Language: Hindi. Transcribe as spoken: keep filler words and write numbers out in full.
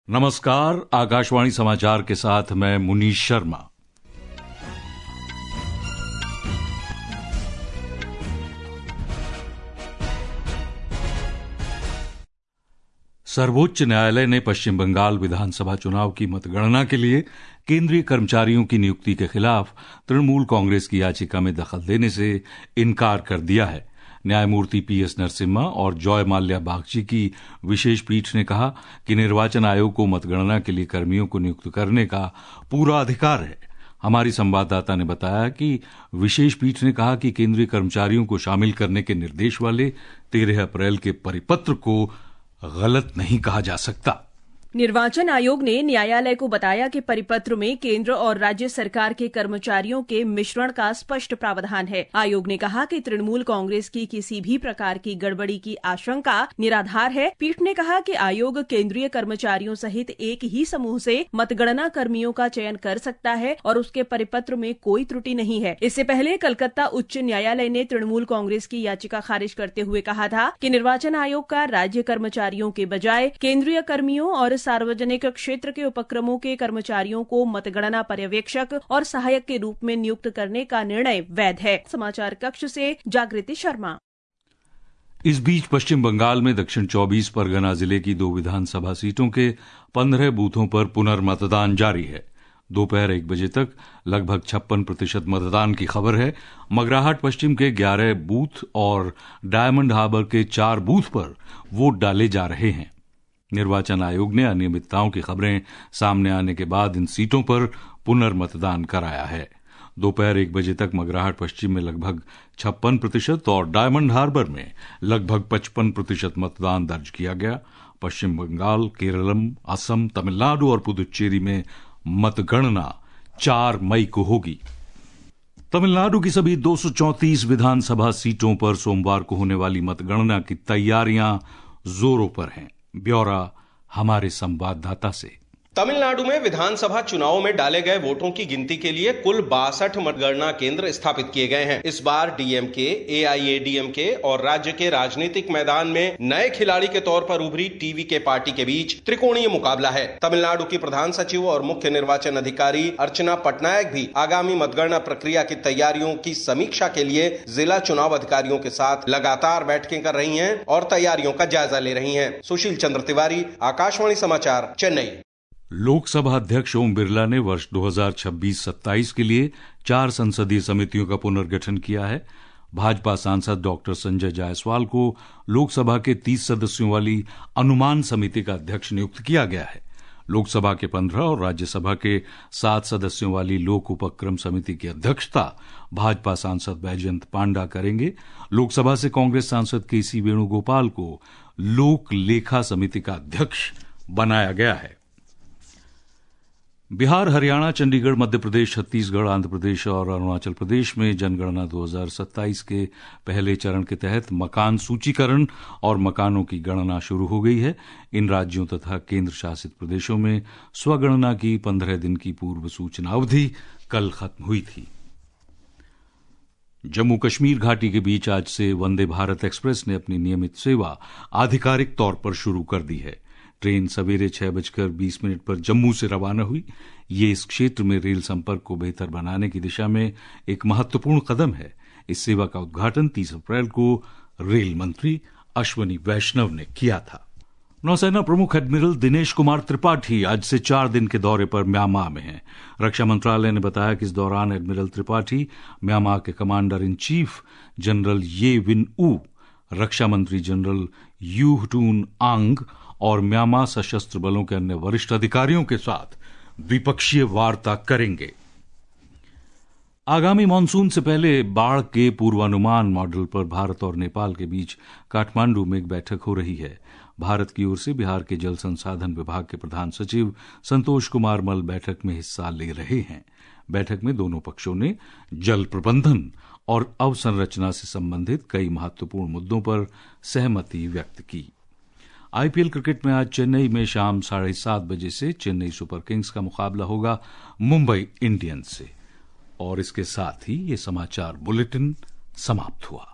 नमस्कार, आकाशवाणी समाचार के साथ मैं मुनीश शर्मा। सर्वोच्च न्यायालय ने पश्चिम बंगाल विधानसभा चुनाव की मतगणना के लिए केंद्रीय कर्मचारियों की नियुक्ति के खिलाफ तृणमूल कांग्रेस की याचिका में दखल देने से इनकार कर दिया है। न्यायमूर्ति पी एस नरसिम्हा और जॉय माल्या बागची की विशेष पीठ ने कहा कि निर्वाचन आयोग को मतगणना के लिए कर्मियों को नियुक्त करने का पूरा अधिकार है। हमारी संवाददाता ने बताया कि विशेष पीठ ने कहा कि केंद्रीय कर्मचारियों को शामिल करने के निर्देश वाले तेरह अप्रैल के परिपत्र को गलत नहीं कहा जा सकता। निर्वाचन आयोग ने न्यायालय को बताया कि परिपत्र में केंद्र और राज्य सरकार के कर्मचारियों के मिश्रण का स्पष्ट प्रावधान है। आयोग ने कहा कि तृणमूल कांग्रेस की किसी भी प्रकार की गड़बड़ी की आशंका निराधार है। पीठ ने कहा कि आयोग केंद्रीय कर्मचारियों सहित एक ही समूह से मतगणना कर्मियों का चयन कर सकता है और उसके परिपत्र में कोई त्रुटि नहीं है। इससे पहले कलकत्ता उच्च न्यायालय ने तृणमूल कांग्रेस की याचिका खारिज करते हुए कहा था कि निर्वाचन आयोग का राज्य कर्मचारियों के बजाय केंद्रीय कर्मियों और सार्वजनिक क्षेत्र के उपक्रमों के कर्मचारियों को मतगणना पर्यवेक्षक और सहायक के रूप में नियुक्त करने का निर्णय वैध है। समाचार कक्ष से जागृति शर्मा। इस बीच पश्चिम बंगाल में दक्षिण चौबीस परगना जिले की दो विधानसभा सीटों के पंद्रह बूथों पर पुनर्मतदान जारी है। दोपहर एक बजे तक लगभग छप्पन प्रतिशत मतदान की खबर है। मगराहट पश्चिम के ग्यारह बूथ और डायमंड हार्बर के चार बूथ पर वोट डाले जा रहे हैं। निर्वाचन आयोग ने अनियमितताओं की खबरें सामने आने के बाद इन सीटों पर पुनर्मतदान कराया है। दोपहर एक बजे तक मगराहट पश्चिम में लगभग छप्पन प्रतिशत और डायमंड हार्बर में लगभग पचपन प्रतिशत मतदान दर्ज किया गया। पश्चिम बंगाल, केरलम, असम, तमिलनाडु और पुदुच्चेरी में मतगणना चार मई को होगी। तमिलनाडु की सभी दो सौ चौंतीस विधानसभा सीटों पर सोमवार को होने वाली मतगणना की तैयारियां जोरों पर हैं। ब्यौरा हमारे संवाददाता से। तमिलनाडु में विधानसभा चुनाव में डाले गए वोटों की गिनती के लिए कुल बासठ मतगणना केंद्र स्थापित किए गए हैं। इस बार डीएमके, एआईएडीएमके और राज्य के राजनीतिक मैदान में नए खिलाड़ी के तौर पर उभरी टीवी के पार्टी के बीच त्रिकोणीय मुकाबला है। तमिलनाडु की प्रधान सचिव और मुख्य निर्वाचन अधिकारी अर्चना पटनायक भी आगामी मतगणना प्रक्रिया की तैयारियों की समीक्षा के लिए जिला चुनाव अधिकारियों के साथ लगातार बैठकें कर रही हैं और तैयारियों का जायजा ले रही हैं। सुशील चंद्र तिवारी, आकाशवाणी समाचार, चेन्नई। लोकसभा अध्यक्ष ओम बिरला ने वर्ष दो हज़ार छब्बीस सत्ताईस के लिए चार संसदीय समितियों का पुनर्गठन किया है। भाजपा सांसद डॉक्टर संजय जायसवाल को लोकसभा के तीस सदस्यों वाली अनुमान समिति का अध्यक्ष नियुक्त किया गया है। लोकसभा के पंद्रह और राज्यसभा के सात सदस्यों वाली लोक उपक्रम समिति की अध्यक्षता भाजपा सांसद बैजयंत पांडा करेंगे। लोकसभा से कांग्रेस सांसद के सी वेणुगोपाल को लोक लेखा समिति का अध्यक्ष बनाया गया है। बिहार, हरियाणा, चंडीगढ़, मध्य प्रदेश, छत्तीसगढ़, आंध्र प्रदेश और अरुणाचल प्रदेश में जनगणना दो हज़ार सत्ताईस के पहले चरण के तहत मकान सूचीकरण और मकानों की गणना शुरू हो गई है। इन राज्यों तथा केंद्र शासित प्रदेशों में स्वगणना की पंद्रह दिन की पूर्व सूचना अवधि कल खत्म हुई थी। जम्मू कश्मीर घाटी के बीच आज से वंदे भारत एक्सप्रेस ने अपनी नियमित सेवा आधिकारिक तौर पर शुरू कर दी है। ट्रेन सवेरे छह बजकर बीस मिनट पर जम्मू से रवाना हुई। ये इस क्षेत्र में रेल संपर्क को बेहतर बनाने की दिशा में एक महत्वपूर्ण कदम है। इस सेवा का उद्घाटन तीस अप्रैल को रेल मंत्री अश्वनी वैष्णव ने किया था। नौसेना प्रमुख एडमिरल दिनेश कुमार त्रिपाठी आज से चार दिन के दौरे पर म्यांमार में हैं। रक्षा मंत्रालय ने बताया कि इस दौरान एडमिरल त्रिपाठी म्यांमार के commander in chief general Ye Win Oo, रक्षा मंत्री जनरल यू हटून आंग और म्यांमार सशस्त्र बलों के अन्य वरिष्ठ अधिकारियों के साथ द्विपक्षीय वार्ता करेंगे। आगामी मानसून से पहले बाढ़ के पूर्वानुमान मॉडल पर भारत और नेपाल के बीच काठमांडू में एक बैठक हो रही है। भारत की ओर से बिहार के जल संसाधन विभाग के प्रधान सचिव संतोष कुमार मल बैठक में हिस्सा ले रहे हैं। बैठक में दोनों पक्षों ने जल प्रबंधन और अवसंरचना से संबंधित कई महत्वपूर्ण मुद्दों पर सहमति व्यक्त की। आईपीएल क्रिकेट में आज चेन्नई में शाम साढ़े सात बजे से चेन्नई सुपर किंग्स का मुकाबला होगा मुंबई इंडियंस से। और इसके साथ ही ये समाचार बुलेटिन समाप्त हुआ।